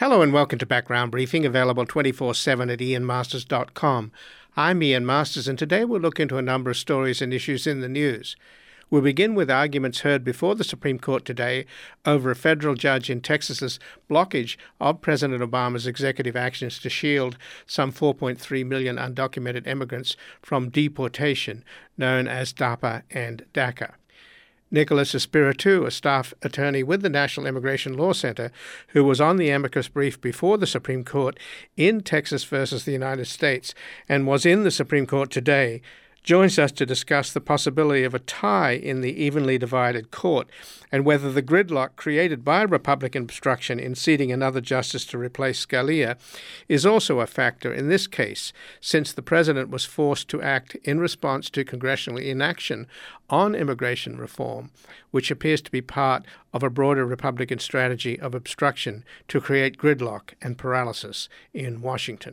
Hello and welcome to Background Briefing, available 24/7 at ianmasters.com. I'm Ian Masters, and today we'll look into a number of stories and issues in the news. We'll begin with arguments heard before the Supreme Court today over a federal judge in Texas's blockage of President Obama's executive actions to shield some 4.3 million undocumented immigrants from deportation, known as DAPA and DACA. Nicholas Espiritu, a staff attorney with the National Immigration Law Center, who was on the amicus brief before the Supreme Court in Texas versus the United States and was in the Supreme Court today, joins us to discuss the possibility of a tie in the evenly divided court and whether the gridlock created by Republican obstruction in seating another justice to replace Scalia is also a factor in this case, since the president was forced to act in response to congressional inaction on immigration reform, which appears to be part of a broader Republican strategy of obstruction to create gridlock and paralysis in Washington.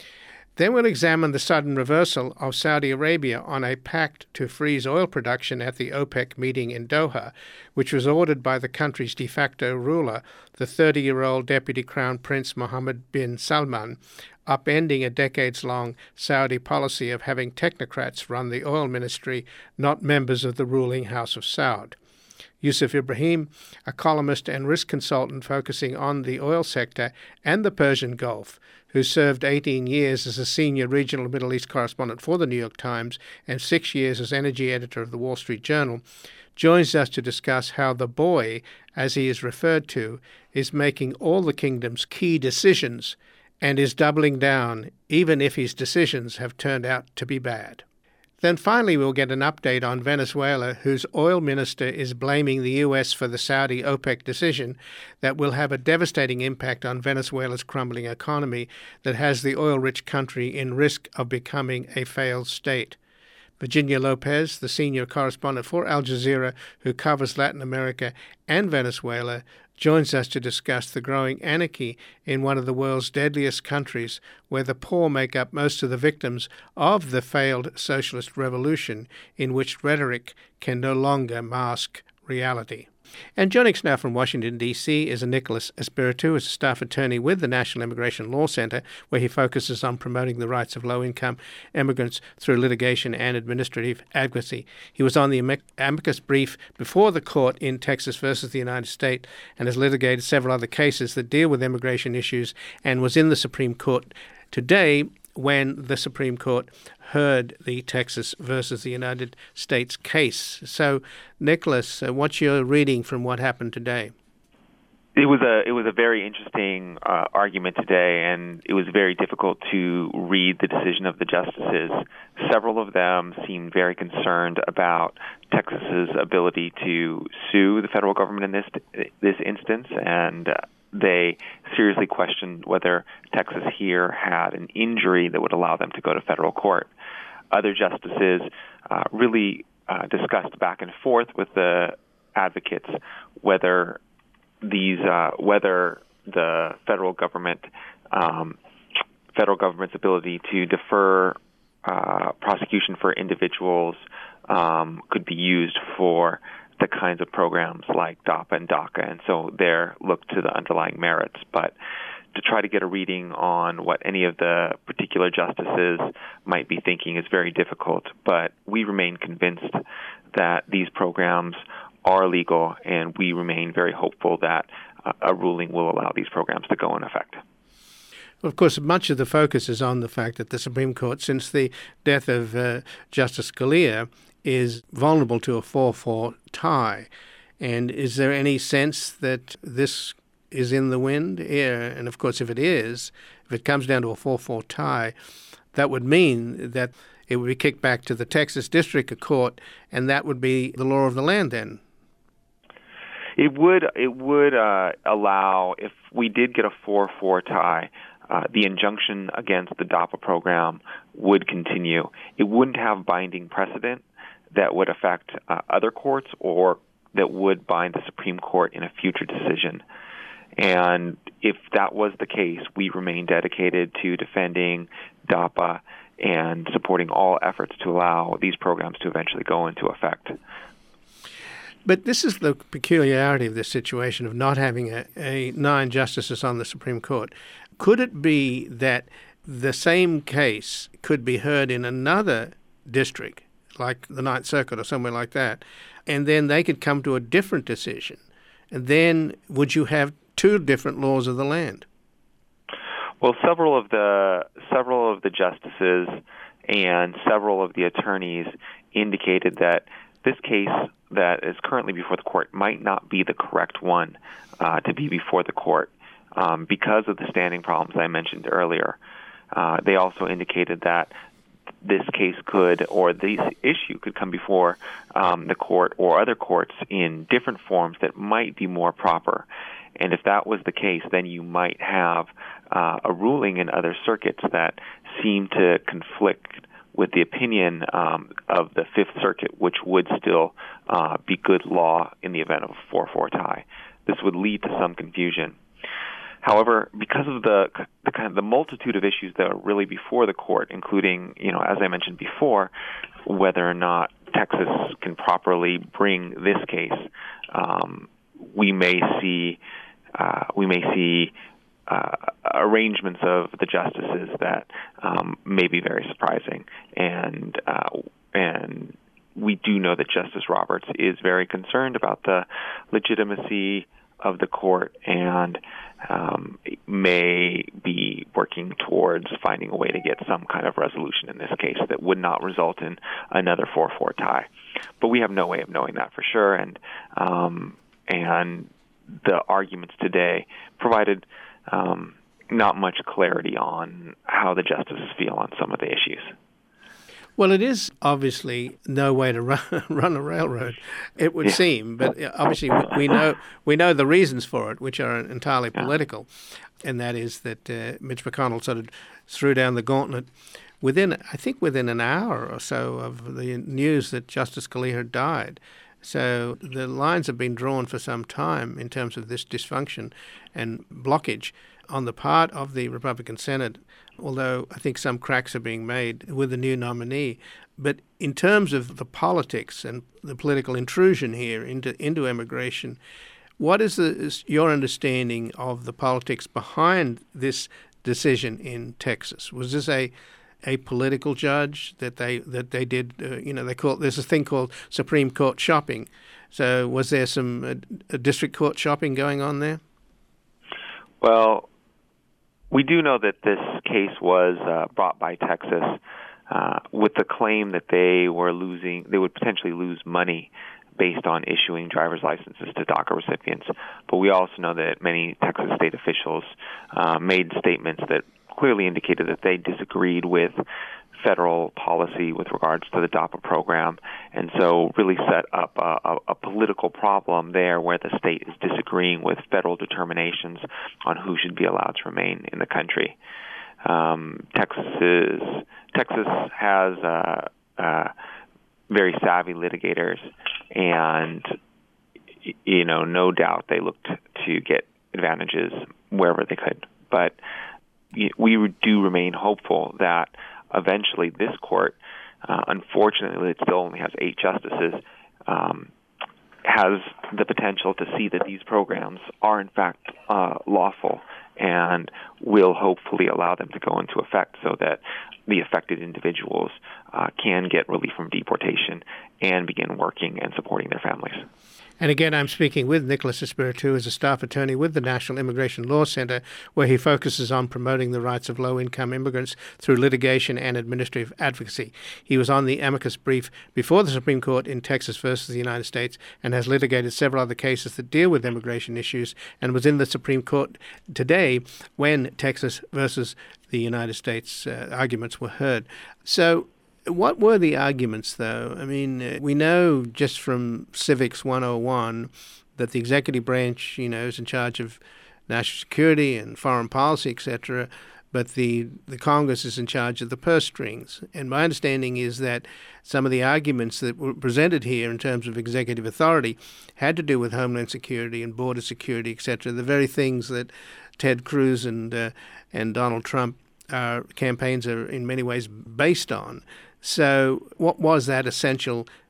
Then we'll examine the sudden reversal of Saudi Arabia on a pact to freeze oil production at the OPEC meeting in Doha, which was ordered by the country's de facto ruler, the 30-year-old Deputy Crown Prince Mohammed bin Salman, upending a decades-long Saudi policy of having technocrats run the oil ministry, not members of the ruling House of Saud. Yusuf Ibrahim, a columnist and risk consultant focusing on the oil sector and the Persian Gulf, who served 18 years as a senior regional Middle East correspondent for the New York Times and 6 years as energy editor of the Wall Street Journal, joins us to discuss how the boy, as he is referred to, is making all the kingdom's key decisions and is doubling down, even if his decisions have turned out to be bad. Then finally we'll get an update on Venezuela, whose oil minister is blaming the U.S. for the Saudi OPEC decision that will have a devastating impact on Venezuela's crumbling economy that has the oil-rich country in risk of becoming a failed state. Virginia Lopez, the senior correspondent for Al Jazeera who covers Latin America and Venezuela, joins us to discuss the growing anarchy in one of the world's deadliest countries, where the poor make up most of the victims of the failed socialist revolution, in which rhetoric can no longer mask reality. And joining us now from Washington, D.C. is Nicholas Espiritu, a staff attorney with the National Immigration Law Center, where he focuses on promoting the rights of low-income immigrants through litigation and administrative advocacy. He was on the amicus brief before the court in Texas versus the United States and has litigated several other cases that deal with immigration issues and was in the Supreme Court today when the Supreme Court heard the Texas versus the United States case. So, Nicholas, what's your reading from what happened today? It was a very interesting argument today, and it was very difficult to read the decision of the justices. Several of them seemed very concerned about Texas's ability to sue the federal government in this instance, and they seriously questioned whether Texas here had an injury that would allow them to go to federal court. Other justices really discussed back and forth with the advocates whether the federal government's ability to defer prosecution for individuals could be used for the kinds of programs like DAPA and DACA, and so there look to the underlying merits. But to try to get a reading on what any of the particular justices might be thinking is very difficult. But we remain convinced that these programs are legal, and we remain very hopeful that a ruling will allow these programs to go in effect. Of course, much of the focus is on the fact that the Supreme Court, since the death of Justice Scalia, is vulnerable to a 4-4 tie. And is there any sense that this is in the wind here? And of course, if it comes down to a 4-4 tie, that would mean that it would be kicked back to the Texas District Court, and that would be the law of the land then. It would allow, if we did get a 4-4 tie, the injunction against the DAPA program would continue. It wouldn't have binding precedent that would affect other courts or that would bind the Supreme Court in a future decision. And if that was the case, we remain dedicated to defending DAPA and supporting all efforts to allow these programs to eventually go into effect. But this is the peculiarity of this situation of not having a 9 justices on the Supreme Court. Could it be that the same case could be heard in another district, like the Ninth Circuit or somewhere like that, and then they could come to a different decision? And then would you have 2 different laws of the land? Well, several of the justices and several of the attorneys indicated that this case that is currently before the court might not be the correct one to be before the court because of the standing problems I mentioned earlier. They also indicated that this case could, or this issue could come before the court or other courts in different forms that might be more proper. And if that was the case, then you might have a ruling in other circuits that seem to conflict with the opinion of the Fifth Circuit, which would still be good law in the event of a 4-4 tie. This would lead to some confusion. However, because of the kind of the multitude of issues that are really before the court, including, as I mentioned before, whether or not Texas can properly bring this case, we may see arrangements of the justices that may be very surprising, and we do know that Justice Roberts is very concerned about the legitimacy of the court and may be working towards finding a way to get some kind of resolution in this case that would not result in another 4-4 tie. But we have no way of knowing that for sure, and the arguments today provided not much clarity on how the justices feel on some of the issues. Well, it is obviously no way to run a railroad, it would seem. But obviously we know the reasons for it, which are entirely political, and that is that Mitch McConnell sort of threw down the gauntlet within an hour or so of the news that Justice Scalia had died. So the lines have been drawn for some time in terms of this dysfunction and blockage on the part of the Republican Senate, although I think some cracks are being made with the new nominee. But in terms of the politics and the political intrusion here into immigration, what is your understanding of the politics behind this decision in Texas? Was this a political judge that they did? There's a thing called Supreme Court shopping. So was there some district court shopping going on there? Well, we do know that this case was brought by Texas with the claim that they would potentially lose money based on issuing driver's licenses to DACA recipients. But we also know that many Texas state officials made statements that clearly indicated that they disagreed with federal policy with regards to the DAPA program, and so really set up a political problem there where the state is disagreeing with federal determinations on who should be allowed to remain in the country. Texas has very savvy litigators, and no doubt they looked to get advantages wherever they could. But we do remain hopeful that eventually this court, unfortunately it still only has 8 justices, has the potential to see that these programs are in fact lawful and will hopefully allow them to go into effect so that the affected individuals can get relief from deportation and begin working and supporting their families. And again, I'm speaking with Nicholas Espiritu, who is a staff attorney with the National Immigration Law Center, where he focuses on promoting the rights of low-income immigrants through litigation and administrative advocacy. He was on the amicus brief before the Supreme Court in Texas versus the United States and has litigated several other cases that deal with immigration issues, and was in the Supreme Court today when Texas versus the United States arguments were heard. So what were the arguments, though? I mean, we know just from Civics 101 that the executive branch, is in charge of national security and foreign policy, etc., but the Congress is in charge of the purse strings. And my understanding is that some of the arguments that were presented here in terms of executive authority had to do with homeland security and border security, etc., the very things that Ted Cruz and Donald Trump campaigns are in many ways based on. So what was that essential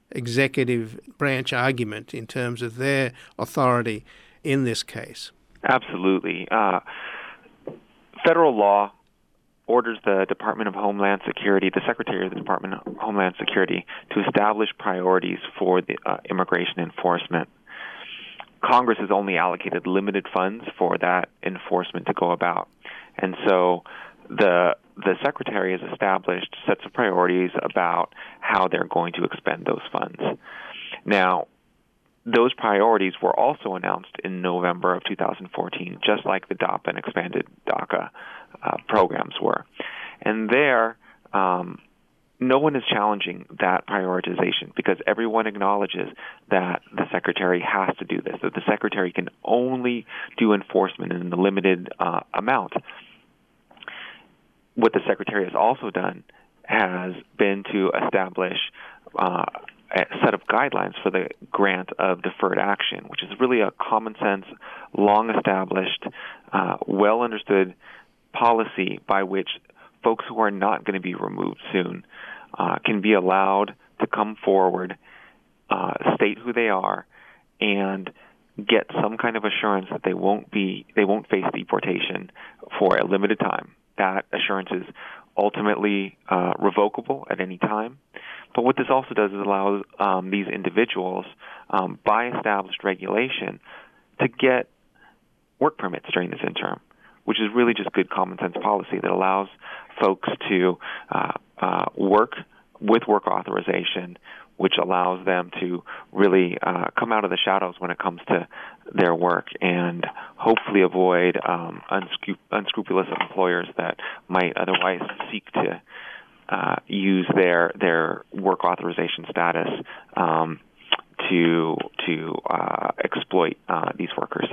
executive branch argument in terms of their authority in this case. Absolutely. Federal law orders the Department of Homeland Security, the Secretary of the Department of Homeland Security, to establish priorities for the immigration enforcement. Congress has only allocated limited funds for that enforcement to go about. And so the Secretary has established sets of priorities about how they're going to expend those funds. Now, those priorities were also announced in November of 2014, just like the DAPA and expanded DACA programs were. And there, no one is challenging that prioritization because everyone acknowledges that the Secretary has to do this, that the Secretary can only do enforcement in the limited amount. What the Secretary has also done has been to establish a set of guidelines for the grant of deferred action, which is really a common sense, long-established, well-understood policy by which folks who are not going to be removed soon can be allowed to come forward, state who they are, and get some kind of assurance that they won't face deportation for a limited time. That assurance is ultimately revocable at any time. But what this also does is allows these individuals, by established regulation, to get work permits during this interim, which is really just good common sense policy that allows folks to work with work authorization, which allows them to really come out of the shadows when it comes to their work and hopefully avoid unscrupulous employers that might otherwise seek to use their work authorization status to exploit these workers.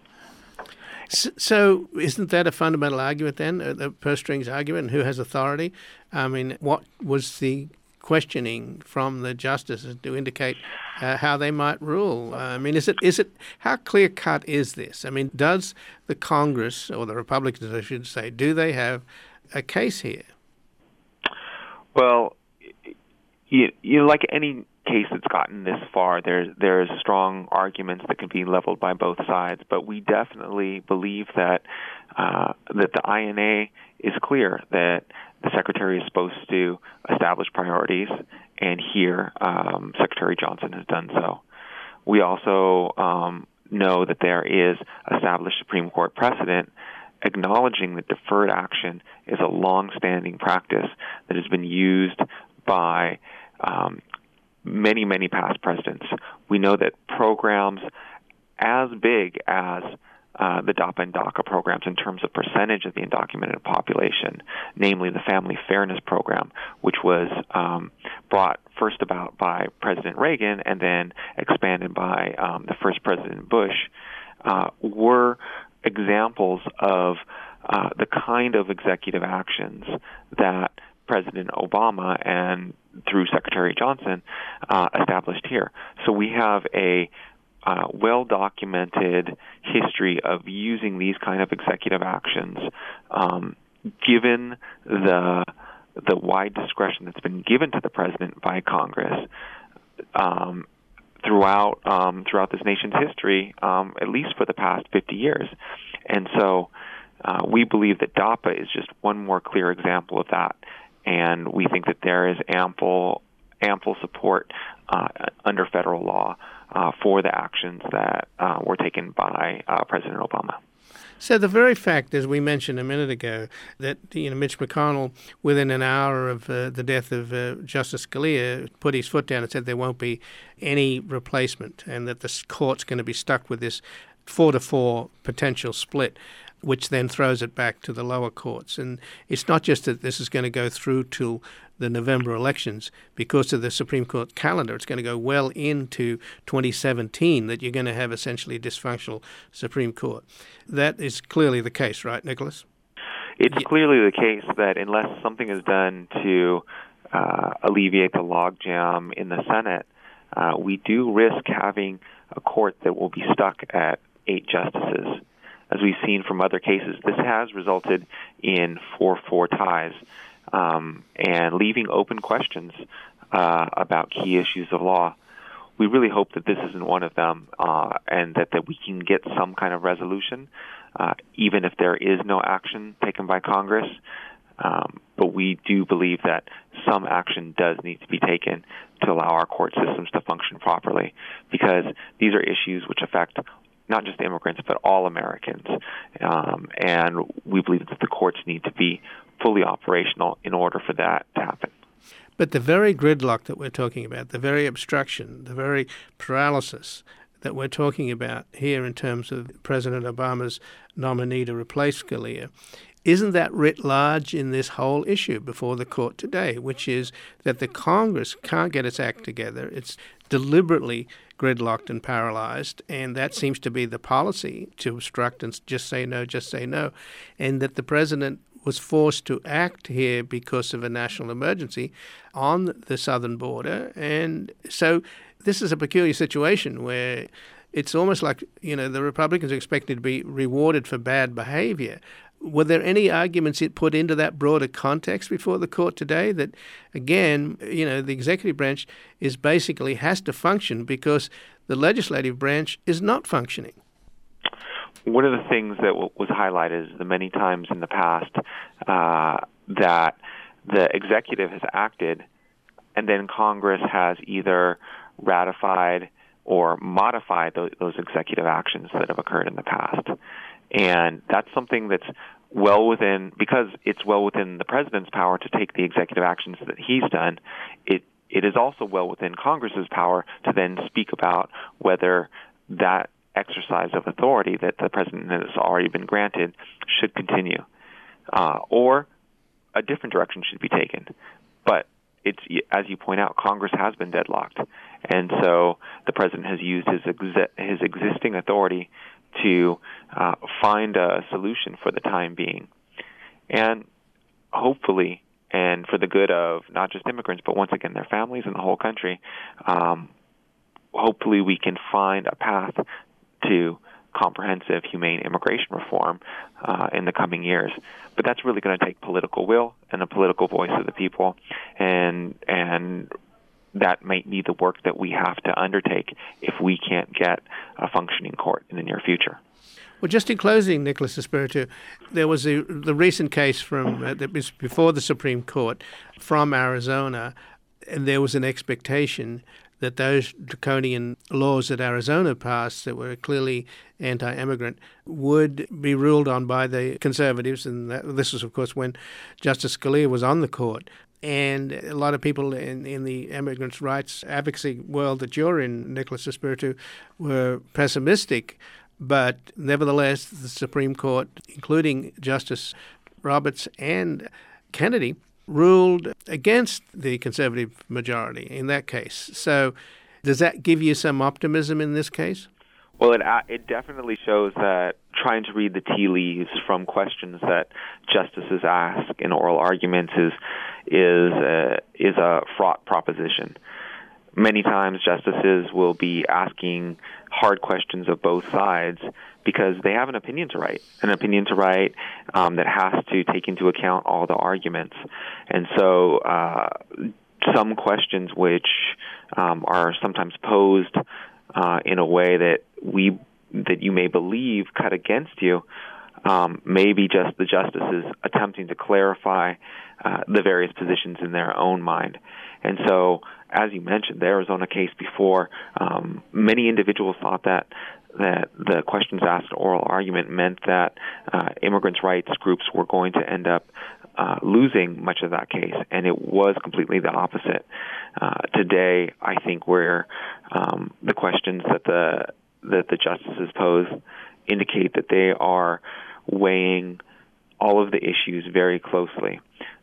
So isn't that a fundamental argument then, the purse strings argument, and who has authority? I mean, what was the questioning from the justices to indicate how they might rule? I mean, is it how clear cut is this? I mean, does the Congress, or the Republicans, I should say, do they have a case here? Well, you know, like any case that's gotten this far, there's strong arguments that can be leveled by both sides. But we definitely believe that the INA is clear that the Secretary is supposed to establish priorities, and here Secretary Johnson has done so. We also know that there is established Supreme Court precedent acknowledging that deferred action is a long-standing practice that has been used by many, many past presidents. We know that programs as big as the DAPA and DACA programs in terms of percentage of the undocumented population, namely the Family Fairness Program, which was brought first about by President Reagan and then expanded by the first President Bush, were examples of the kind of executive actions that President Obama and through Secretary Johnson established here. So we have a well-documented history of using these kind of executive actions, given the wide discretion that's been given to the president by Congress throughout this nation's history, at least for the past 50 years. And so we believe that DAPA is just one more clear example of that. And we think that there is ample support under federal law for the actions that were taken by President Obama. So the very fact, as we mentioned a minute ago, that Mitch McConnell, within an hour of the death of Justice Scalia, put his foot down and said there won't be any replacement, and that the court's going to be stuck with this 4-4 potential split, which then throws it back to the lower courts. And it's not just that this is going to go through till the November elections because of the Supreme Court calendar. It's going to go well into 2017 that you're going to have essentially a dysfunctional Supreme Court. That is clearly the case, right, Nicholas? It's clearly the case that unless something is done to alleviate the logjam in the Senate, we do risk having a court that will be stuck at 8 justices. As we've seen from other cases, this has resulted in 4-4 ties and leaving open questions about key issues of law. We really hope that this isn't one of them, and that we can get some kind of resolution, even if there is no action taken by Congress. But we do believe that some action does need to be taken to allow our court systems to function properly, because these are issues which affect not just immigrants, but all Americans. And we believe that the courts need to be fully operational in order for that to happen. But the very gridlock that we're talking about, the very obstruction, the very paralysis that we're talking about here in terms of President Obama's nominee to replace Scalia, isn't that writ large in this whole issue before the court today, which is that the Congress can't get its act together. It's deliberately gridlocked and paralyzed, and that seems to be the policy, to obstruct and just say no, and that the president was forced to act here because of a national emergency on the southern border. And so this is a peculiar situation where it's almost like, the Republicans are expected to be rewarded for bad behavior. Were there any arguments it put into that broader context before the court today that, again, the executive branch basically has to function because the legislative branch is not functioning? One of the things that was highlighted is the many times in the past that the executive has acted and then Congress has either ratified or modified those executive actions that have occurred in the past. And that's something that's because it's well within the president's power to take the executive actions that he's done, it is also well within Congress's power to then speak about whether that exercise of authority that the president has already been granted should continue, or a different direction should be taken. But it's, as you point out, Congress has been deadlocked, and so the president has used his existing authority to find a solution for the time being. And hopefully, and for the good of not just immigrants, but once again their families and the whole country, hopefully we can find a path to comprehensive, humane immigration reform in the coming years. But that's really going to take political will and the political voice of the people, and that might be the work that we have to undertake if we can't get a functioning court in the near future. Well, just in closing, Nicholas Espiritu, there was the recent case that was before the Supreme Court from Arizona, and there was an expectation that those draconian laws that Arizona passed that were clearly anti-immigrant would be ruled on by the conservatives, and this was, of course, when Justice Scalia was on the court. And a lot of people in the immigrants' rights advocacy world that you're in, Nicholas Espiritu, were pessimistic. But nevertheless, the Supreme Court, including Justice Roberts and Kennedy, ruled against the conservative majority in that case. So does that give you some optimism in this case? Well, it definitely shows that trying to read the tea leaves from questions that justices ask in oral arguments is a fraught proposition. Many times justices will be asking hard questions of both sides because they have an opinion to write that has to take into account all the arguments. And so some questions which are sometimes posed in a way that you may believe cut against you, may be just the justices attempting to clarify the various positions in their own mind. And so, as you mentioned, the Arizona case before, many individuals thought that the questions asked in oral argument meant that immigrants' rights groups were going to end up losing much of that case, and it was completely the opposite. Today, I think where the questions that the justices pose indicate that they are weighing all of the issues very closely,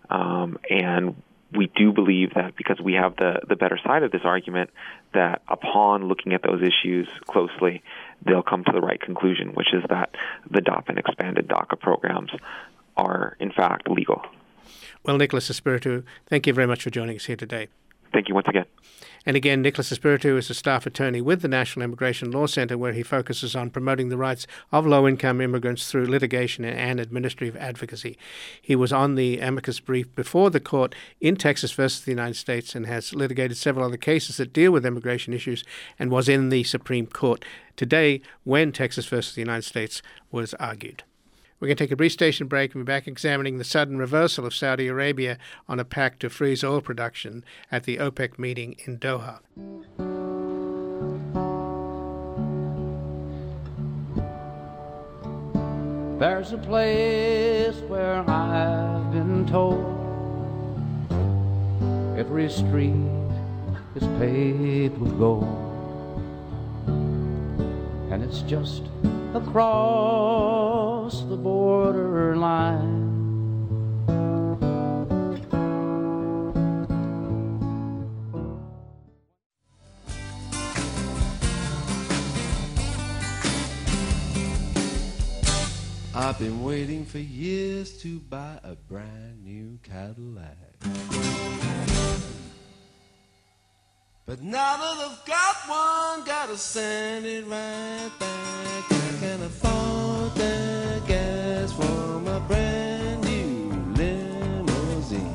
and we do believe that because we have the better side of this argument, that upon looking at those issues closely, they'll come to the right conclusion, which is that the DAPA and expanded DACA programs are, in fact, legal. Well, Nicholas Espiritu, thank you very much for joining us here today. Thank you once again. And again, Nicholas Espiritu is a staff attorney with the National Immigration Law Centre, where he focuses on promoting the rights of low-income immigrants through litigation and administrative advocacy. He was on the amicus brief before the court in Texas versus the United States and has litigated several other cases that deal with immigration issues and was in the Supreme Court today when Texas versus the United States was argued. We're going to take a brief station break and be back examining the sudden reversal of Saudi Arabia on a pact to freeze oil production at the OPEC meeting in Doha. There's a place where I've been told every street is paved with gold, and it's just across the border line. I've been waiting for years to buy a brand new Cadillac, but now that I've got one, gotta send it right back. I can afford the gas for my brand new limousine.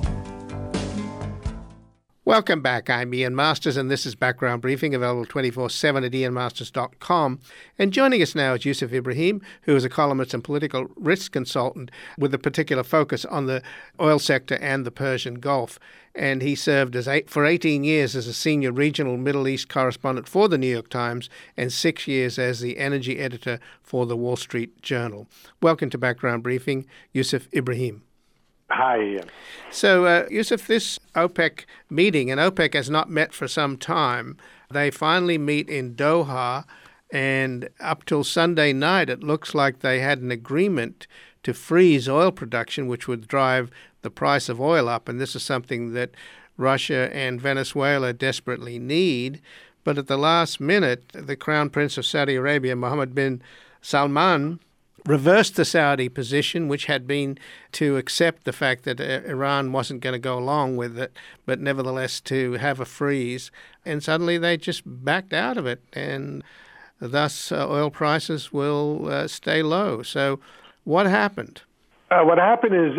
Welcome back. I'm Ian Masters, and this is Background Briefing, available 24/7 at ianmasters.com. And joining us now is Yusuf Ibrahim, who is a columnist and political risk consultant with a particular focus on the oil sector and the Persian Gulf. And he served for 18 years as a senior regional Middle East correspondent for the New York Times and 6 years as the energy editor for the Wall Street Journal. Welcome to Background Briefing, Yusuf Ibrahim. Hi, Ian. So, Yusuf, this OPEC meeting, and OPEC has not met for some time, they finally meet in Doha, and up till Sunday night, it looks like they had an agreement to freeze oil production, which would drive the price of oil up. And this is something that Russia and Venezuela desperately need. But at the last minute, the Crown Prince of Saudi Arabia, Mohammed bin Salman, reversed the Saudi position, which had been to accept the fact that Iran wasn't going to go along with it, but nevertheless to have a freeze. And suddenly they just backed out of it, and thus oil prices will stay low. So what happened? What happened is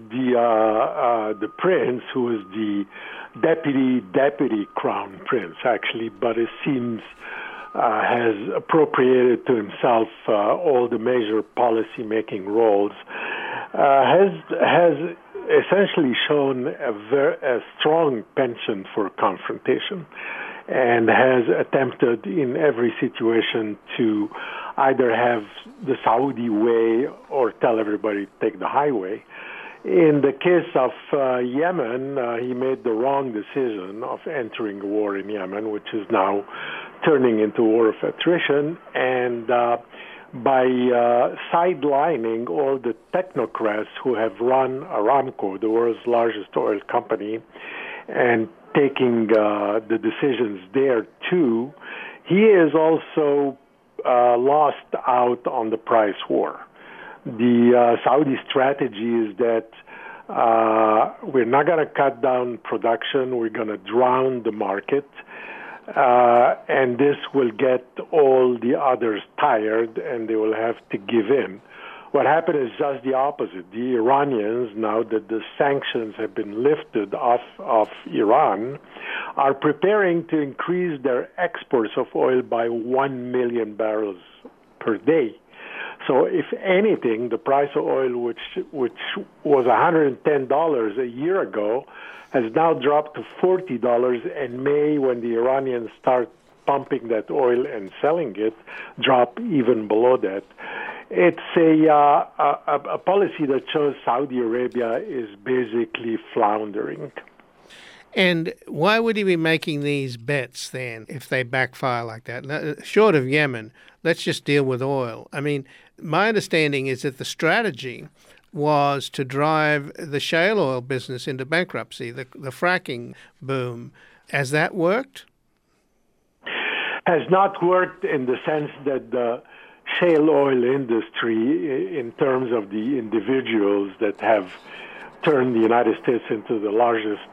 the prince, who is the deputy crown prince, actually, but it seems has appropriated to himself all the major policy-making roles, has essentially shown a strong penchant for confrontation, and has attempted in every situation to either have the Saudi way or tell everybody to take the highway. In the case of Yemen, he made the wrong decision of entering a war in Yemen, which is now turning into a war of attrition, and by sidelining all the technocrats who have run Aramco, the world's largest oil company, and taking the decisions there too, he is also lost out on the price war. The Saudi strategy is that we're not going to cut down production, we're going to drown the market, and this will get all the others tired and they will have to give in. What happened is just the opposite. The Iranians, now that the sanctions have been lifted off of Iran, are preparing to increase their exports of oil by 1 million barrels per day. So if anything, the price of oil, which was $110 a year ago, has now dropped to $40, and may, when the Iranians start pumping that oil and selling it, drop even below that. It's a policy that shows Saudi Arabia is basically floundering. And why would he be making these bets then if they backfire like that? Now, short of Yemen, let's just deal with oil. I mean, my understanding is that the strategy was to drive the shale oil business into bankruptcy, the fracking boom. Has that worked? Has not worked in the sense that the shale oil industry, in terms of the individuals that have turned the United States into the largest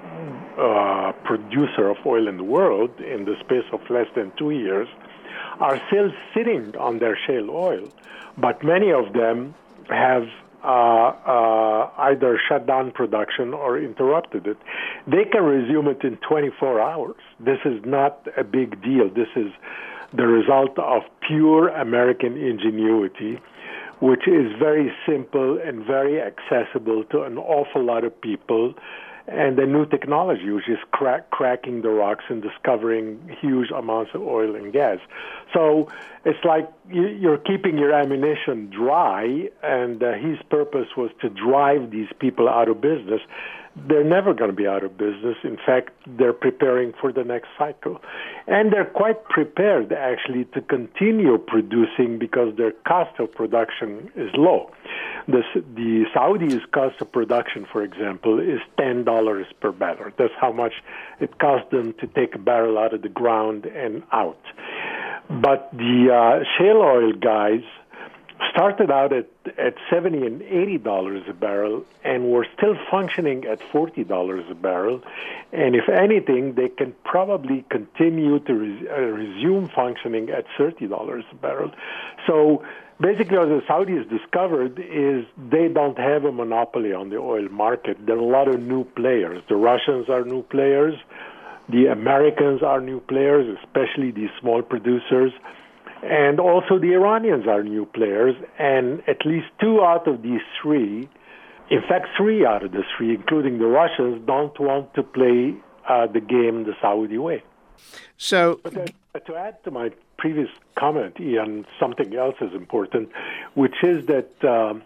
producer of oil in the world in the space of less than 2 years, are still sitting on their shale oil, but many of them have either shut down production or interrupted it. They can resume it in 24 hours. This is not a big deal. This is the result of pure American ingenuity, which is very simple and very accessible to an awful lot of people, and the new technology, which is cracking the rocks and discovering huge amounts of oil and gas. So it's like you're keeping your ammunition dry, and his purpose was to drive these people out of business. They're never going to be out of business. In fact, they're preparing for the next cycle. And they're quite prepared, actually, to continue producing because their cost of production is low. The Saudis' cost of production, for example, is $10 per barrel. That's how much it costs them to take a barrel out of the ground and out. But the shale oil guys started out at $70 and $80 a barrel and were still functioning at $40 a barrel. And if anything, they can probably continue to resume functioning at $30 a barrel. So basically what the Saudis discovered is they don't have a monopoly on the oil market. There are a lot of new players. The Russians are new players. The Americans are new players, especially these small producers. And also the Iranians are new players, and at least 2 out of these 3, in fact 3 out of the 3, including the Russians, don't want to play the game the Saudi way. So, but to add to my previous comment, Ian, something else is important, which is that the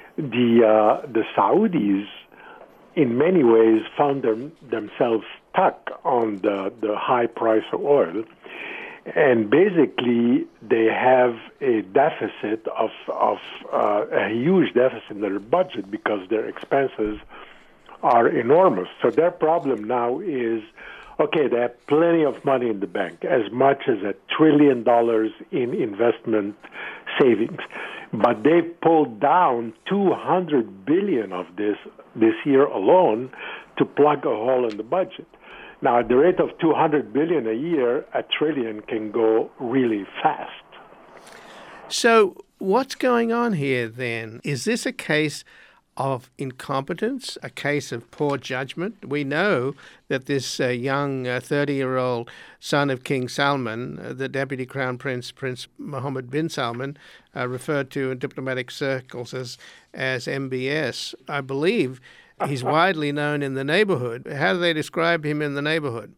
Saudis, in many ways, found themselves stuck on the high price of oil. And basically, they have a deficit of a huge deficit in their budget because their expenses are enormous. So their problem now is, okay, they have plenty of money in the bank, as much as $1 trillion in investment savings. But they pulled down $200 billion of this year alone to plug a hole in the budget. Now, at the rate of $200 billion a year, $1 trillion can go really fast. So what's going on here then? Is this a case of incompetence, a case of poor judgment? We know that this young 30-year-old son of King Salman, the Deputy Crown Prince, Prince Mohammed bin Salman, referred to in diplomatic circles as MBS, I believe, he's widely known in the neighborhood. How do they describe him in the neighborhood?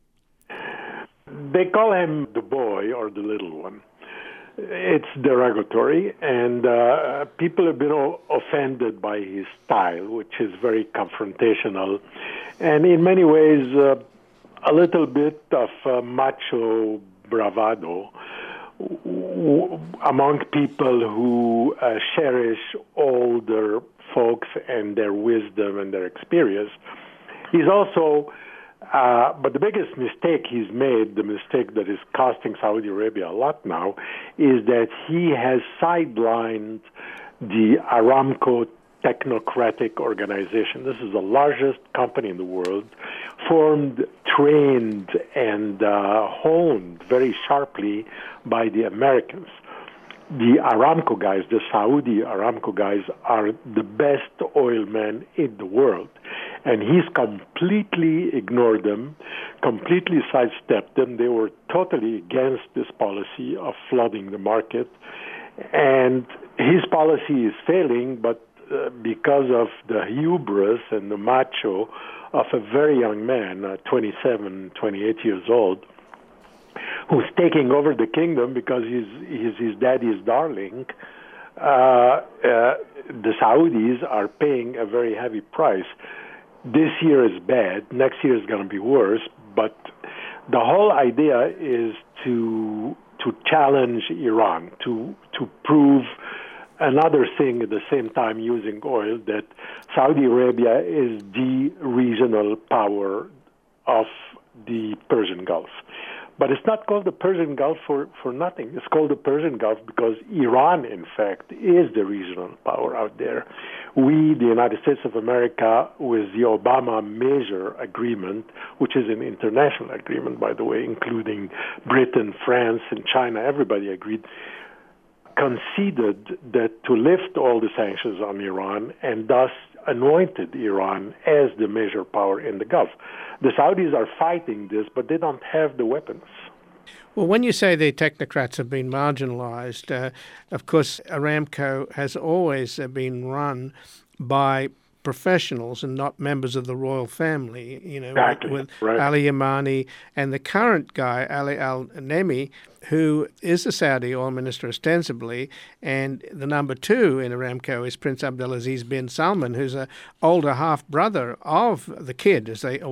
They call him the boy or the little one. It's derogatory, and people have been offended by his style, which is very confrontational, and in many ways a little bit of macho bravado among people who cherish older folks and their wisdom and their experience. He's also, but the biggest mistake he's made, the mistake that is costing Saudi Arabia a lot now, is that he has sidelined the Aramco technocratic organization. This is the largest company in the world, formed, trained, and honed very sharply by the Americans. The Aramco guys, the Saudi Aramco guys, are the best oil men in the world. And he's completely ignored them, completely sidestepped them. They were totally against this policy of flooding the market. And his policy is failing, but because of the hubris and the macho of a very young man, 27, 28 years old, who's taking over the kingdom because he's his daddy's darling, the Saudis are paying a very heavy price. This year is bad. Next year is going to be worse. But the whole idea is to challenge Iran, to prove another thing at the same time using oil, that Saudi Arabia is the regional power of the Persian Gulf. But it's not called the Persian Gulf for nothing. It's called the Persian Gulf because Iran, in fact, is the regional power out there. We, the United States of America, with the Obama Major Agreement, which is an international agreement, by the way, including Britain, France, and China, everybody agreed, conceded that to lift all the sanctions on Iran and thus anointed Iran as the major power in the Gulf. The Saudis are fighting this, but they don't have the weapons. Well, when you say the technocrats have been marginalized, of course, Aramco has always been run by professionals and not members of the royal family, Exactly. with Right. Ali Yamani and the current guy, Ali Al-Nemi, who is the Saudi oil minister ostensibly, and the number two in Aramco is Prince Abdulaziz bin Salman, who's an older half-brother of the kid,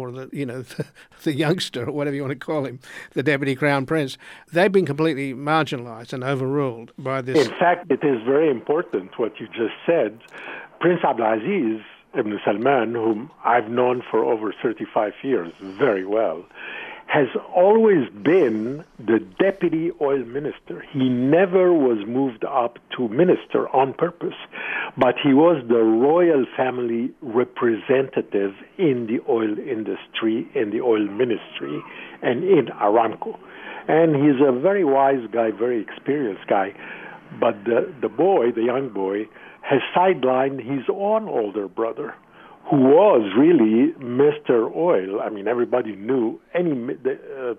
the youngster, or whatever you want to call him, the deputy crown prince. They've been completely marginalized and overruled by this. In fact, it is very important what you just said. Prince Abdulaziz Ibn Salman, whom I've known for over 35 years very well, has always been the deputy oil minister. He never was moved up to minister on purpose, but he was the royal family representative in the oil industry, in the oil ministry, and in Aramco. And he's a very wise guy, very experienced guy. But the young boy, has sidelined his own older brother, who was really Mr. Oil. I mean, everybody knew. Prince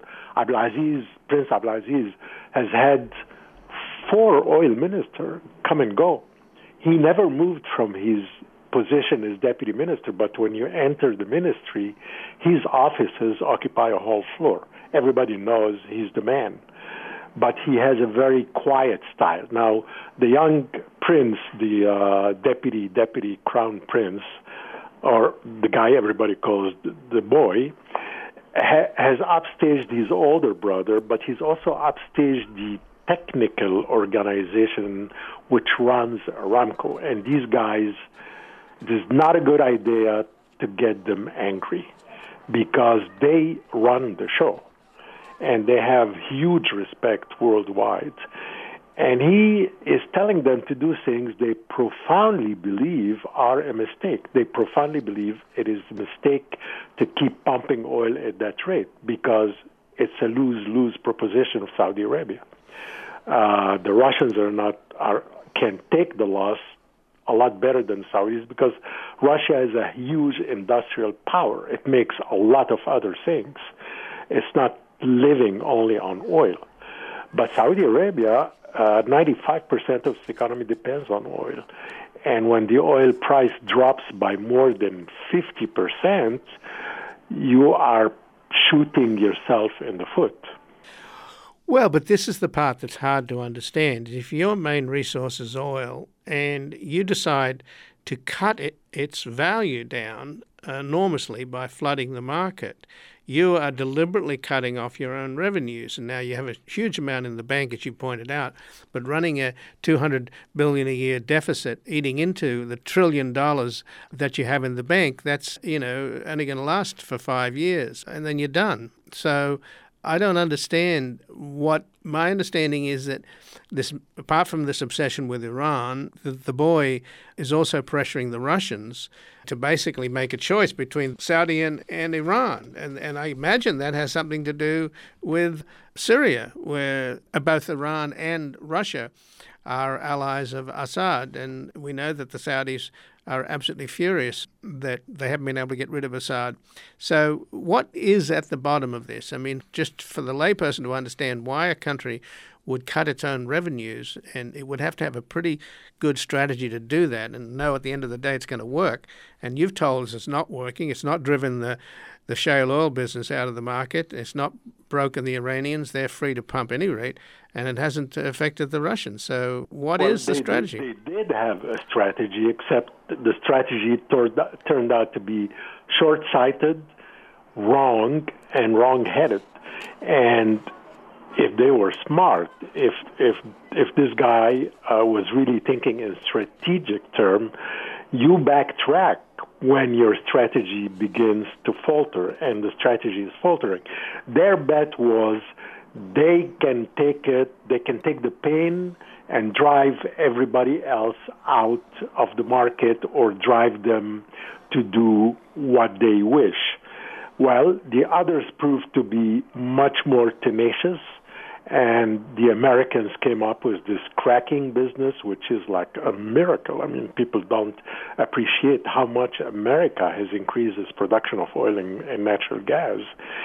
Abdulaziz has had 4 oil ministers come and go. He never moved from his position as deputy minister, but when you enter the ministry, his offices occupy a whole floor. Everybody knows he's the man. But he has a very quiet style. Now, the young prince, the deputy crown prince, or the guy everybody calls the boy, has upstaged his older brother, but he's also upstaged the technical organization which runs Aramco. And these guys, it is not a good idea to get them angry because they run the show. And they have huge respect worldwide. And he is telling them to do things they profoundly believe are a mistake. They profoundly believe it is a mistake to keep pumping oil at that rate because it's a lose-lose proposition of Saudi Arabia. The Russians can take the loss a lot better than Saudis because Russia is a huge industrial power. It makes a lot of other things. It's not living only on oil. But Saudi Arabia, 95% of its economy depends on oil. And when the oil price drops by more than 50%, you are shooting yourself in the foot. Well, but this is the part that's hard to understand. If your main resource is oil and you decide to cut its value down enormously by flooding the market, you are deliberately cutting off your own revenues. And now you have a huge amount in the bank, as you pointed out, but running a $200 billion a year deficit, eating into the $1 trillion that you have in the bank, that's, only going to last for 5 years, and then you're done. So I don't understand my understanding is that this, apart from this obsession with Iran, the boy is also pressuring the Russians to basically make a choice between Saudi and Iran. And I imagine that has something to do with Syria, where both Iran and Russia are allies of Assad. And we know that the Saudis are absolutely furious that they haven't been able to get rid of Assad. So what is at the bottom of this? I mean, just for the layperson to understand why a country would cut its own revenues, and it would have to have a pretty good strategy to do that and know at the end of the day it's going to work. And you've told us it's not working. It's not driven the shale oil business out of the market. It's not broken the Iranians. They're free to pump any rate, and it hasn't affected the Russians. So what is the strategy? They did have a strategy, except the strategy turned out to be short-sighted, wrong, and wrong-headed. And if they were smart, if this guy was really thinking in strategic term, you backtrack when your strategy begins to falter, and the strategy is faltering. Their bet was they can take it, they can take the pain and drive everybody else out of the market or drive them to do what they wish. Well, the others proved to be much more tenacious, and the Americans came up with this cracking business, which is like a miracle. I mean, people don't appreciate how much America has increased its production of oil and natural gas.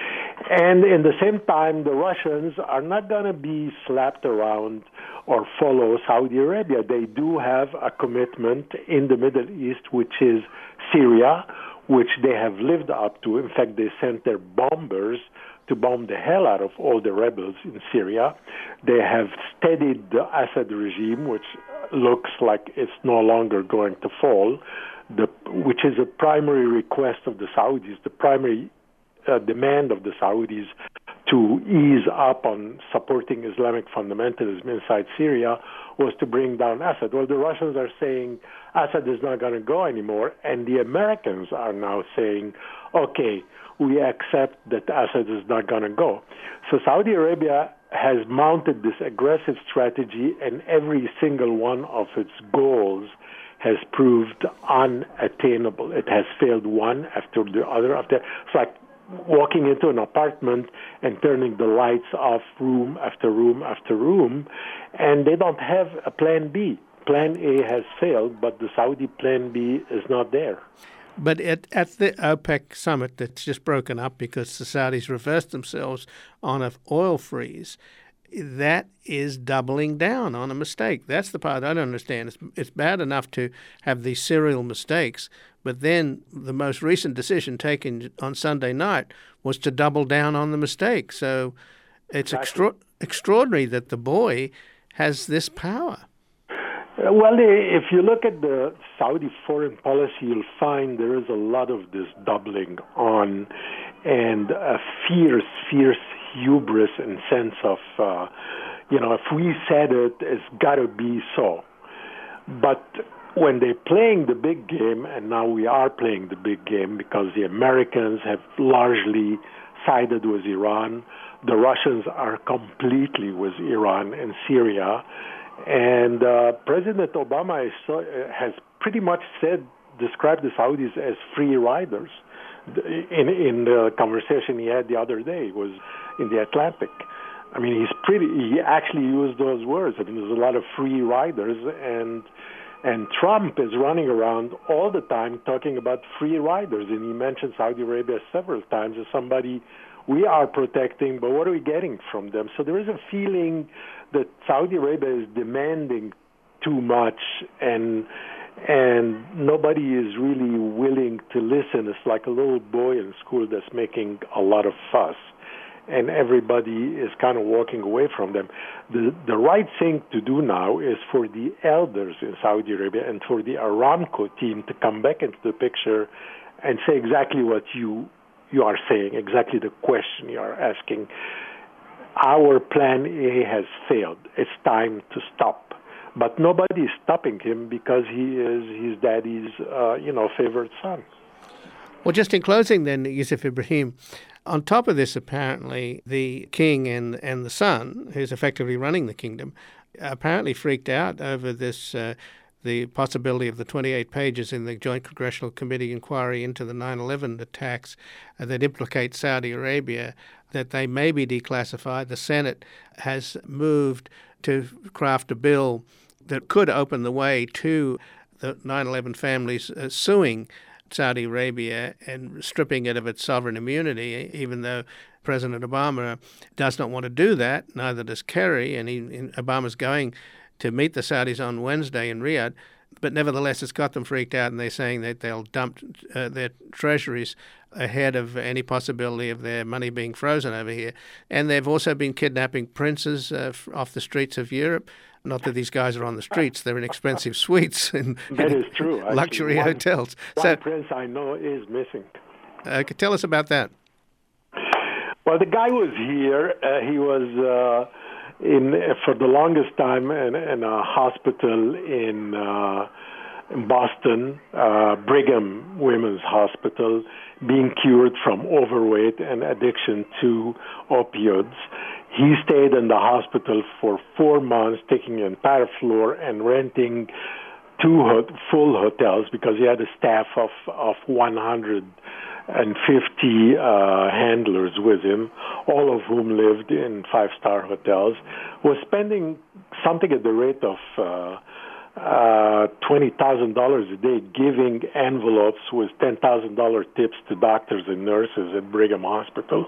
And in the same time, the Russians are not going to be slapped around or follow Saudi Arabia. They do have a commitment in the Middle East, which is Syria, which they have lived up to. In fact, they sent their bombers to bomb the hell out of all the rebels in Syria. They have steadied the Assad regime, which looks like it's no longer going to fall, which is a primary request of the Saudis, the primary demand of the Saudis to ease up on supporting Islamic fundamentalism inside Syria was to bring down Assad. Well, the Russians are saying Assad is not going to go anymore, and the Americans are now saying, okay, we accept that Assad is not going to go. So Saudi Arabia has mounted this aggressive strategy, and every single one of its goals has proved unattainable. It has failed one after the other. It's like walking into an apartment and turning the lights off room after room after room, and they don't have a plan B. Plan A has failed, but the Saudi plan B is not there. But at the OPEC summit that's just broken up because the Saudis reversed themselves on an oil freeze, that is doubling down on a mistake. That's the part I don't understand. It's bad enough to have these serial mistakes, but then the most recent decision taken on Sunday night was to double down on the mistake. So it's extraordinary that the boy has this power. Well, if you look at the Saudi foreign policy, you'll find there is a lot of this doubling on and a fierce hubris and sense of, if we said it, it's got to be so. But when they're playing the big game, and now we are playing the big game because the Americans have largely sided with Iran, the Russians are completely with Iran and Syria. And President Obama has pretty much described the Saudis as free riders. In the conversation he had the other day, was in the Atlantic. I mean, he actually used those words. I mean, there's a lot of free riders, and Trump is running around all the time talking about free riders, and he mentioned Saudi Arabia several times as somebody we are protecting, but what are we getting from them? So there is a feeling that Saudi Arabia is demanding too much, and nobody is really willing to listen. It's like a little boy in school that's making a lot of fuss, and everybody is kind of walking away from them. The right thing to do now is for the elders in Saudi Arabia and for the Aramco team to come back into the picture and say exactly what you are saying, exactly the question you are asking. Our plan A has failed. It's time to stop. But nobody is stopping him because he is his daddy's, favorite son. Well, just in closing then, Yusuf Ibrahim, on top of this, apparently, the king and the son, who's effectively running the kingdom, apparently freaked out over this the possibility of the 28 pages in the Joint Congressional Committee inquiry into the 9/11 attacks that implicate Saudi Arabia, that they may be declassified. The Senate has moved to craft a bill that could open the way to the 9/11 families suing Saudi Arabia and stripping it of its sovereign immunity, even though President Obama does not want to do that, neither does Kerry, and Obama's going to meet the Saudis on Wednesday in Riyadh, but nevertheless it's got them freaked out, and they're saying that they'll dump their treasuries ahead of any possibility of their money being frozen over here. And they've also been kidnapping princes off the streets of Europe. Not that these guys are on the streets, they're in expensive suites in true. luxury hotels. One prince I know is missing. Tell us about that. Well, the guy was here. He was for the longest time in a hospital in in Boston, Brigham Women's Hospital, being cured from overweight and addiction to opioids. He stayed in the hospital for 4 months, taking an entire floor and renting two full hotels because he had a staff of 150 handlers with him, all of whom lived in five-star hotels, was spending something at the rate of $20,000 a day, giving envelopes with $10,000 tips to doctors and nurses at Brigham Hospital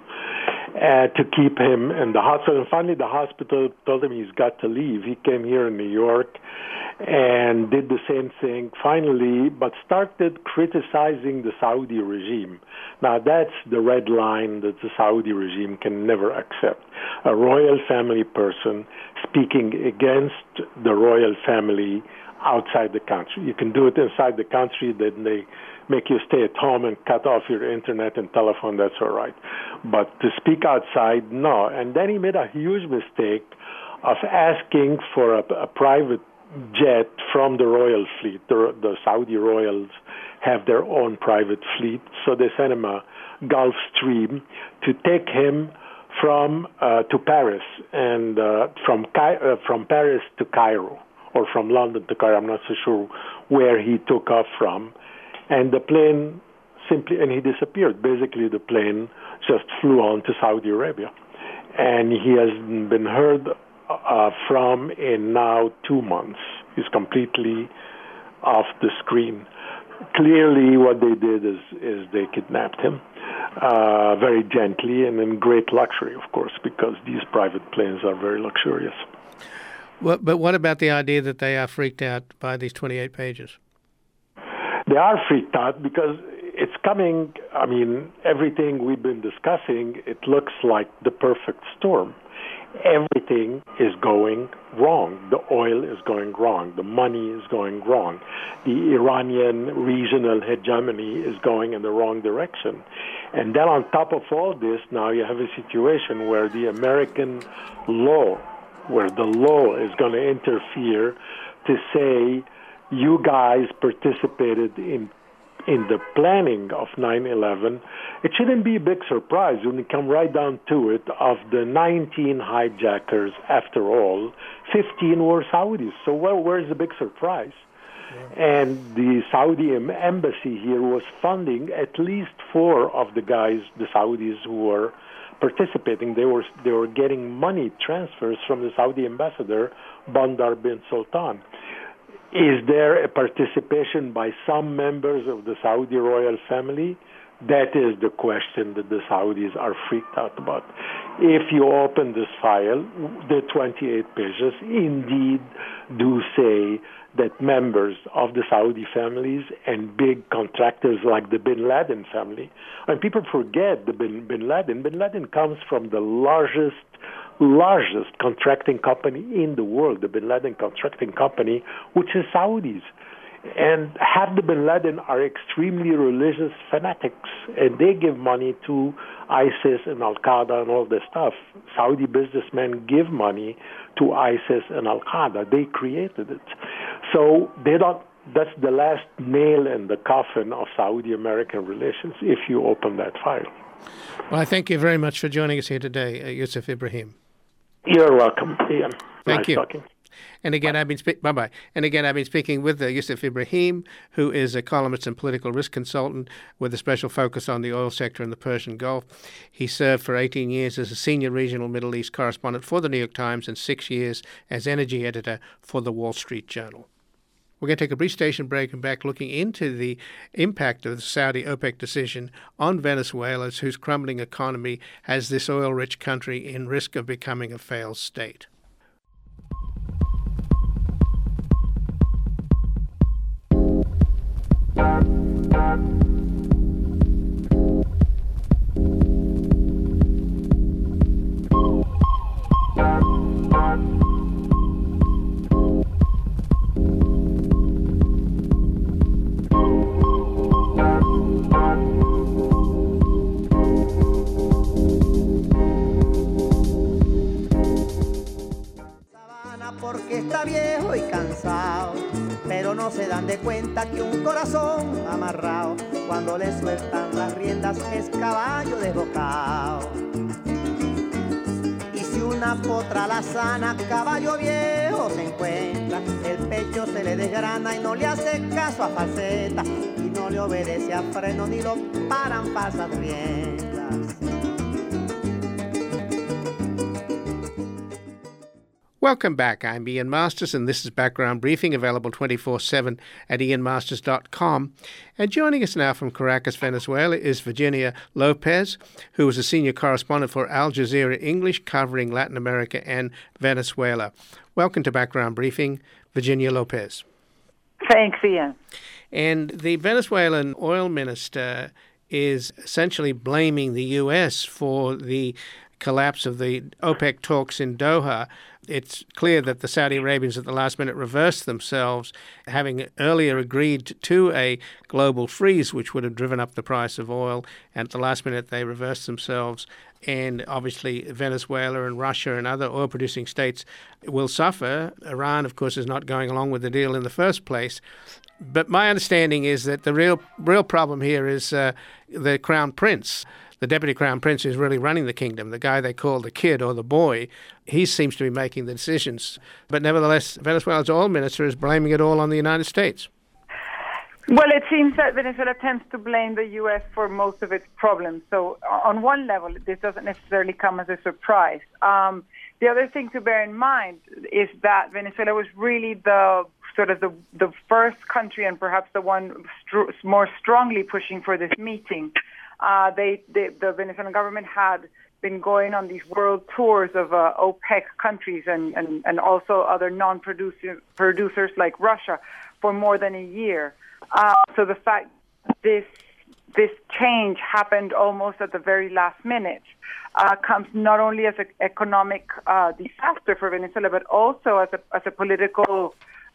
to keep him in the hospital. And finally, the hospital told him he's got to leave. He came here in New York and did the same thing finally, but started criticizing the Saudi regime. Now, that's the red line that the Saudi regime can never accept. A royal family person speaking against the royal family outside the country. You can do it inside the country, then they make you stay at home and cut off your internet and telephone, that's all right. But to speak outside, no. And then he made a huge mistake of asking for a private jet from the royal fleet. The Saudi royals have their own private fleet, so they sent him a Gulfstream to take him from to Paris and from Paris to Cairo, or from London to Cairo. I'm not so sure where he took off from. And the plane and he disappeared. Basically, the plane just flew on to Saudi Arabia. And he has been heard from in now 2 months. He's completely off the screen. Clearly, what they did is they kidnapped him very gently and in great luxury, of course, because these private planes are very luxurious. Well, but what about the idea that they are freaked out by these 28 pages? They are freaked out because it's coming. I mean, everything we've been discussing, it looks like the perfect storm. Everything is going wrong. The oil is going wrong. The money is going wrong. The Iranian regional hegemony is going in the wrong direction. And then on top of all this, now you have a situation where the American law, where the law is going to interfere to say, you guys participated in the planning of 9/11, it shouldn't be a big surprise when you come right down to it. Of the 19 hijackers, after all, 15 were Saudis. So where's the big surprise? Yeah. And the Saudi embassy here was funding at least 4 of the guys, the Saudis who were participating. They were getting money transfers from the Saudi ambassador, Bandar bin Sultan. Is there a participation by some members of the Saudi royal family? That is the question that the Saudis are freaked out about. If you open this file, the 28 pages indeed do say that members of the Saudi families and big contractors like the Bin Laden family, and people forget the Bin Laden. Bin Laden comes from the largest contracting company in the world, the Bin Laden Contracting Company, which is Saudis. And half the Bin Laden are extremely religious fanatics, and they give money to ISIS and Al-Qaeda and all this stuff. Saudi businessmen give money to ISIS and Al-Qaeda. They created it. So that's the last nail in the coffin of Saudi-American relations if you open that file. Well, I thank you very much for joining us here today, Yusuf Ibrahim. You're welcome, Ian. Thank you. Talking. And again, I've been speaking with Yusuf Ibrahim, who is a columnist and political risk consultant with a special focus on the oil sector in the Persian Gulf. He served for 18 years as a senior regional Middle East correspondent for the New York Times and 6 years as energy editor for the Wall Street Journal. We're going to take a brief station break and back looking into the impact of the Saudi OPEC decision on Venezuela, whose crumbling economy has this oil-rich country in risk of becoming a failed state. Porque está viejo y cansado, pero no se dan de cuenta cuenta que un corazón amarrado, cuando le sueltan las riendas, es caballo desbocado. Y si una potra la sana, caballo viejo se encuentra, el pecho se le desgrana y no le hace caso a falseta, y no le obedece a freno ni lo paran falsas riendas. Welcome back. I'm Ian Masters, and this is Background Briefing, available 24/7 at ianmasters.com. And joining us now from Caracas, Venezuela, is Virginia Lopez, who is a senior correspondent for Al Jazeera English, covering Latin America and Venezuela. Welcome to Background Briefing, Virginia Lopez. Thanks, Ian. And the Venezuelan oil minister is essentially blaming the U.S. for the collapse of the OPEC talks in Doha. It's clear that the Saudi Arabians at the last minute reversed themselves, having earlier agreed to a global freeze, which would have driven up the price of oil. And at the last minute, they reversed themselves. And obviously, Venezuela and Russia and other oil-producing states will suffer. Iran, of course, is not going along with the deal in the first place. But my understanding is that the real problem here is the Crown Prince. The Deputy Crown Prince is really running the kingdom, the guy they call the kid or the boy. He seems to be making the decisions. But nevertheless, Venezuela's oil minister is blaming it all on the United States. Well, it seems that Venezuela tends to blame the U.S. for most of its problems. So on one level, this doesn't necessarily come as a surprise. The other thing to bear in mind is that Venezuela was really the first country, and perhaps the one more strongly pushing for this meeting. The Venezuelan government had been going on these world tours of OPEC countries and also other producers like Russia for more than a year. So the fact this change happened almost at the very last minute comes not only as an economic disaster for Venezuela, but also as a political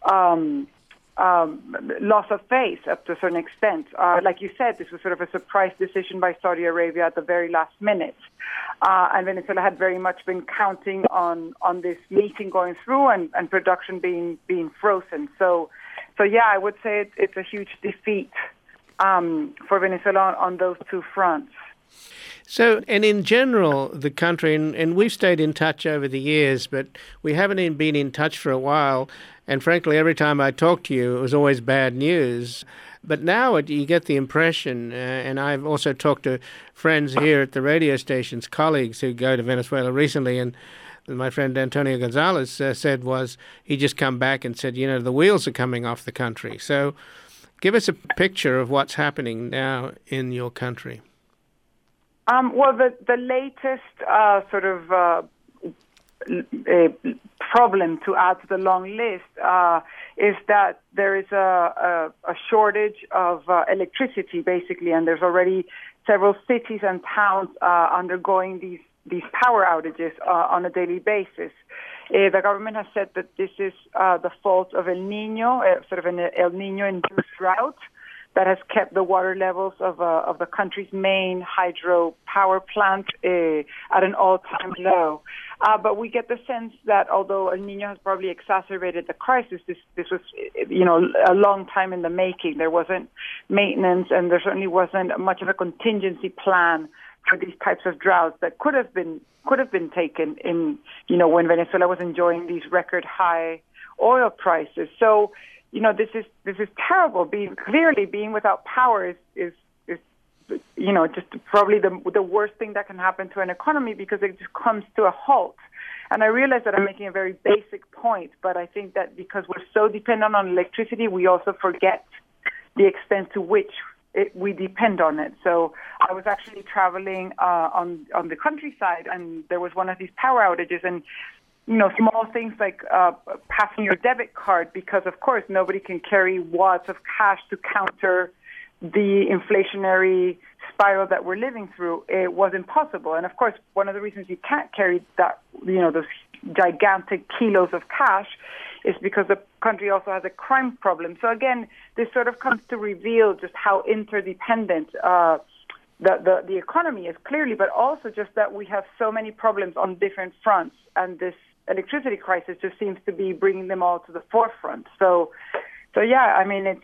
loss of face up to a certain extent. Like you said, this was sort of a surprise decision by Saudi Arabia at the very last minute. And Venezuela had very much been counting on this meeting going through and production being frozen. So yeah, I would say it's a huge defeat for Venezuela on those two fronts. So, and in general, the country, and we've stayed in touch over the years, but we haven't even been in touch for a while. And frankly, every time I talk to you, it was always bad news. But now you get the impression, and I've also talked to friends here at the radio stations, colleagues who go to Venezuela recently, and my friend Antonio Gonzalez said was he just come back and said, the wheels are coming off the country. So give us a picture of what's happening now in your country. Well, the latest problem to add to the long list is that there is a shortage of electricity, basically, and there's already several cities and towns undergoing these power outages on a daily basis. The government has said that this is the fault of El Niño, sort of an El Niño-induced drought that has kept the water levels of the country's main hydro power plant at an all-time low. But we get the sense that although El Niño has probably exacerbated the crisis, this was, a long time in the making. There wasn't maintenance, and there certainly wasn't much of a contingency plan for these types of droughts that could have been taken in, when Venezuela was enjoying these record high oil prices. So, this is terrible. Being without power is just probably the worst thing that can happen to an economy, because it just comes to a halt. And I realize that I'm making a very basic point, but I think that because we're so dependent on electricity, we also forget the extent to which we depend on it. So I was actually traveling on the countryside, and there was one of these power outages, and small things like passing your debit card, because, of course, nobody can carry wads of cash to counter the inflationary spiral that we're living through. It was impossible. And, of course, one of the reasons you can't carry that, those gigantic kilos of cash is because the country also has a crime problem. So, again, this sort of comes to reveal just how interdependent the economy is, clearly, but also just that we have so many problems on different fronts, and this electricity crisis just seems to be bringing them all to the forefront. So yeah, I mean,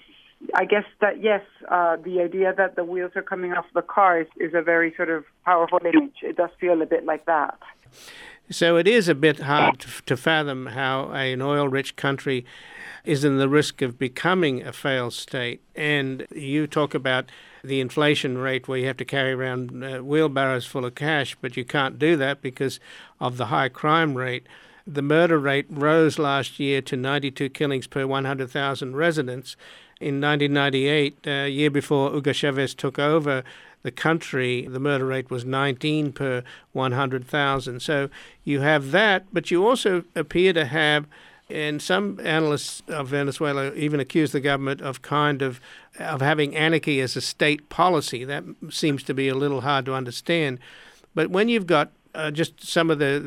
I guess that, yes, the idea that the wheels are coming off the car is a very sort of powerful image. It does feel a bit like that. So it is a bit hard to fathom how an oil-rich country is in the risk of becoming a failed state. And you talk about the inflation rate where you have to carry around wheelbarrows full of cash, but you can't do that because of the high crime rate. The murder rate rose last year to 92 killings per 100,000 residents. In 1998, year before Hugo Chavez took over the country, the murder rate was 19 per 100,000. So you have that, but you also appear to have, and some analysts of Venezuela even accuse the government of having anarchy as a state policy. That seems to be a little hard to understand. But when you've got just some of the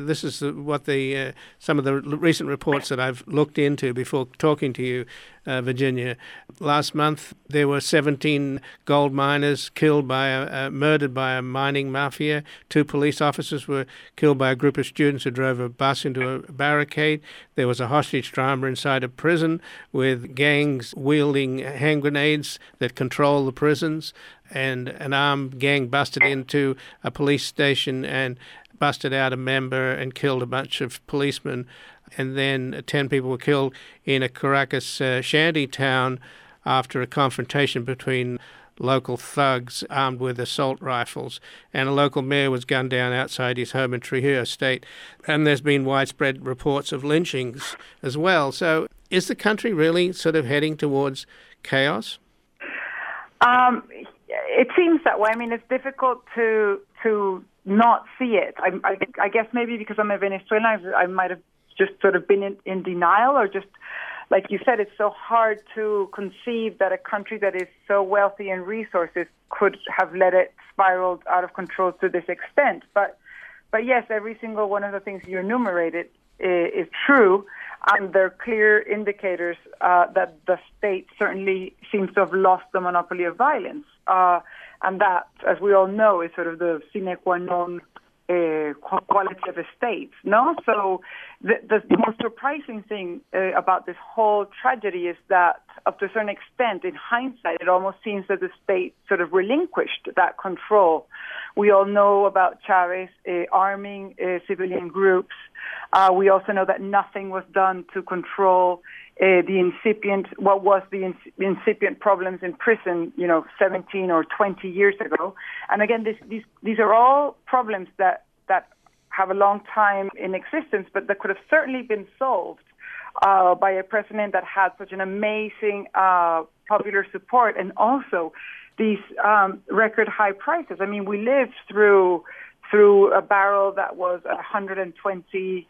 recent reports that I've looked into before talking to you, Virginia. Last month there were 17 gold miners killed murdered by a mining mafia. 2 police officers were killed by a group of students who drove a bus into a barricade. There was a hostage drama inside a prison with gangs wielding hand grenades that control the prisons, and an armed gang busted into a police station and busted out a member and killed a bunch of policemen. And then 10 people were killed in a Caracas shanty town after a confrontation between local thugs armed with assault rifles. And a local mayor was gunned down outside his home in Trujillo State. And there's been widespread reports of lynchings as well. So is the country really sort of heading towards chaos? It seems that way. I mean, it's difficult to not see it. I guess maybe because I'm a Venezuelan, I might have just sort of been in denial, or just, like you said, it's so hard to conceive that a country that is so wealthy in resources could have let it spiral out of control to this extent. But yes, every single one of the things you enumerated is true, and there are clear indicators that the state certainly seems to have lost the monopoly of violence. And that, as we all know, is sort of the sine qua non quality of a state, no? So the most surprising thing about this whole tragedy is that, up to a certain extent, in hindsight, it almost seems that the state sort of relinquished that control. We all know about Chavez arming civilian groups. We also know that nothing was done to control the incipient problems in prison, 17 or 20 years ago. And again, these are all problems that have a long time in existence, but that could have certainly been solved by a president that had such an amazing popular support, and also these record high prices. I mean, we lived through a barrel that was $120.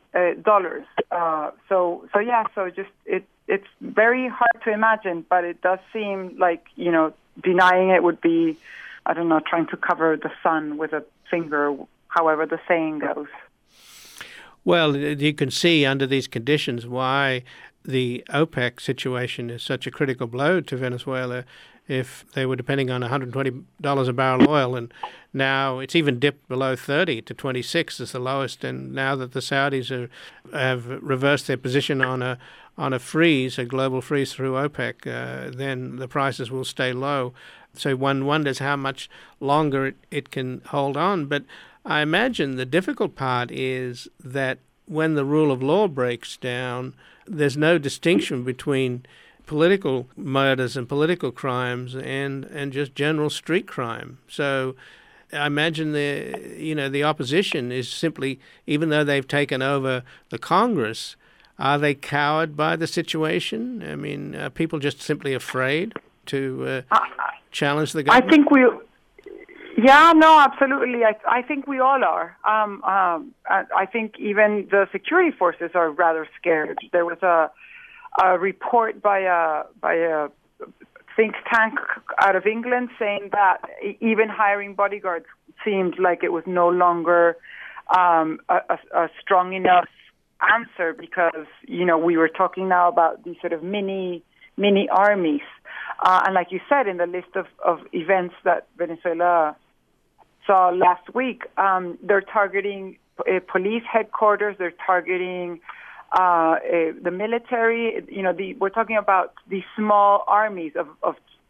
It's very hard to imagine, but it does seem like, denying it would be, I don't know, trying to cover the sun with a finger, however the saying goes. Well, you can see under these conditions why the OPEC situation is such a critical blow to Venezuela. If they were depending on $120 a barrel oil, and now it's even dipped below 30 to 26 is the lowest. And now that the Saudis have reversed their position on a freeze, a global freeze through OPEC, then the prices will stay low. So one wonders how much longer it can hold on. But I imagine the difficult part is that when the rule of law breaks down, there's no distinction between political murders and political crimes and just general street crime. So I imagine the opposition is simply, even though they've taken over the Congress, are they cowed by the situation? I mean, are people just simply afraid to challenge the government? Absolutely. I think we all are. I think even the security forces are rather scared. There was a report by a think tank out of England saying that even hiring bodyguards seemed like it was no longer a strong enough answer, because we were talking now about these sort of mini armies, and like you said, in the list of events that Venezuela saw last week, they're targeting police headquarters, they're targeting the military. We're talking about these small armies of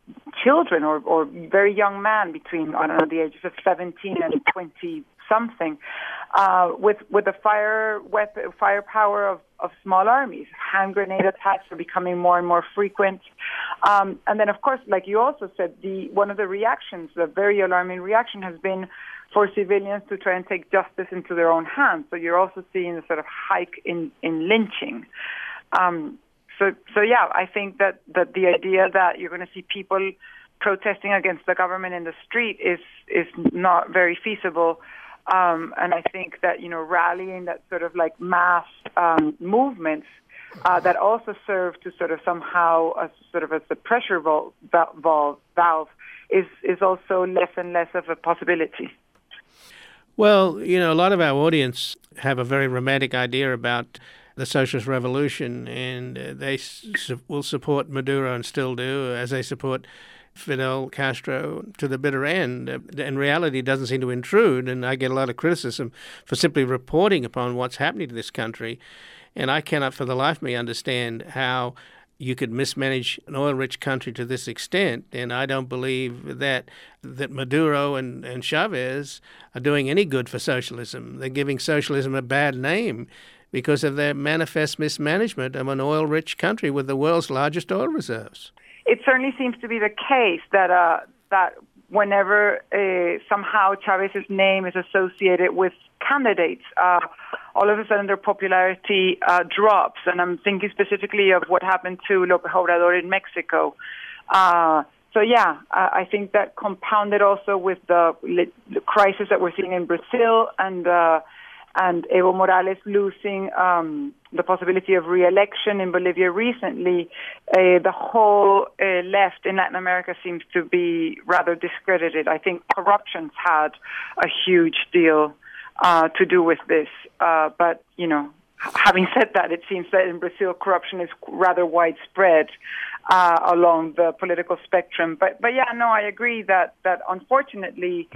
children or very young men between, I don't know, the ages of 17 and 20-something, with the firepower of small armies. Hand grenade attacks are becoming more and more frequent. And then, of course, like you also said, one of the reactions, the very alarming reaction, has been for civilians to try and take justice into their own hands. So you're also seeing a sort of hike in lynching. So yeah, I think that the idea that you're going to see people protesting against the government in the street is not very feasible. And I think that, rallying that sort of like mass movements that also serve to sort of somehow as the pressure valve is also less and less of a possibility. Well, a lot of our audience have a very romantic idea about the socialist revolution, and they will support Maduro and still do, as they support Fidel Castro to the bitter end. And reality doesn't seem to intrude, and I get a lot of criticism for simply reporting upon what's happening to this country. And I cannot for the life of me understand how you could mismanage an oil-rich country to this extent. And I don't believe that Maduro and Chavez are doing any good for socialism. They're giving socialism a bad name because of their manifest mismanagement of an oil-rich country with the world's largest oil reserves. It certainly seems to be the case that whenever somehow Chavez's name is associated with candidates, all of a sudden their popularity drops. And I'm thinking specifically of what happened to López Obrador in Mexico. So yeah, I think that compounded also with the crisis that we're seeing in Brazil and Evo Morales losing the possibility of re-election in Bolivia recently, the whole left in Latin America seems to be rather discredited. I think corruption's had a huge deal to do with this. But, having said that, it seems that in Brazil corruption is rather widespread along the political spectrum. But yeah, no, I agree that unfortunately,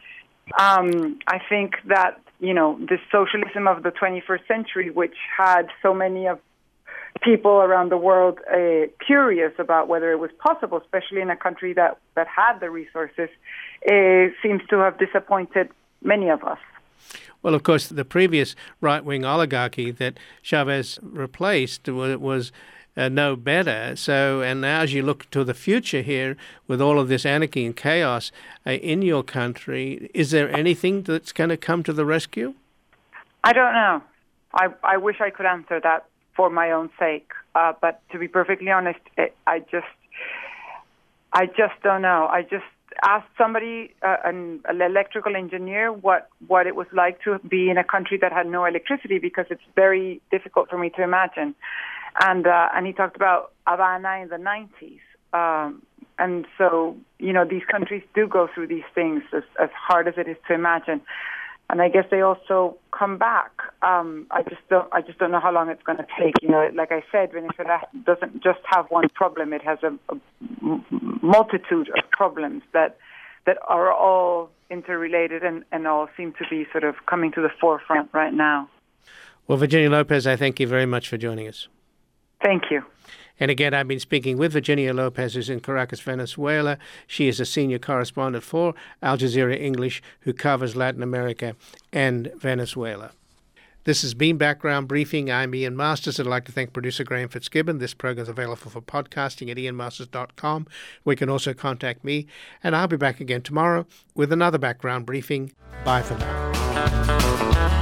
I think that, the socialism of the 21st century, which had so many of people around the world curious about whether it was possible, especially in a country that had the resources, seems to have disappointed many of us. Well, of course, the previous right-wing oligarchy that Chavez replaced was no better. So, and now as you look to the future here with all of this anarchy and chaos in your country, is there anything that's going to come to the rescue? I don't know. I wish I could answer that for my own sake. But to be perfectly honest, I just don't know. I just asked somebody, an electrical engineer, what it was like to be in a country that had no electricity, because it's very difficult for me to imagine. And he talked about Havana in the 90s. And so, these countries do go through these things as hard as it is to imagine. And I guess they also come back. I just don't know how long it's going to take. Like I said, Venezuela doesn't just have one problem. It has a multitude of problems that are all interrelated and all seem to be sort of coming to the forefront right now. Well, Virginia Lopez, I thank you very much for joining us. Thank you. And again, I've been speaking with Virginia Lopez, who's in Caracas, Venezuela. She is a senior correspondent for Al Jazeera English, who covers Latin America and Venezuela. This has been Background Briefing. I'm Ian Masters. I'd like to thank producer Graham Fitzgibbon. This program is available for podcasting at ianmasters.com. We can also contact me, and I'll be back again tomorrow with another Background Briefing. Bye for now.